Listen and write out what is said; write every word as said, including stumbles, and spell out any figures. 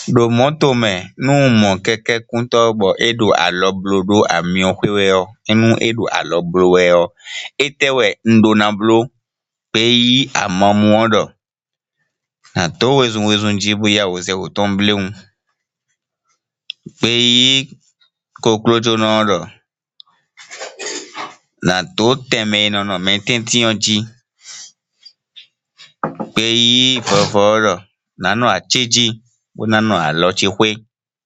Ɖo mɔtome nu mɔ keke kuntɔ bɔ eɖo alɔblo ɖo amio xeweɔ enu eɖo alɔblo wɛɔ etewɛ ŋɖona blo kpeyi amamuɔ ɖɔ na to wezun wezun dzi buya woze wotɔn bleŋu kpeyi koklodzonɔ ɖɔ na to teme nɔnɔ mɛtɛtiɔ dzi kpeyi vɔvɔ ɖɔ nanɔ atsi dzi wo nanɔ alɔtsi xoe.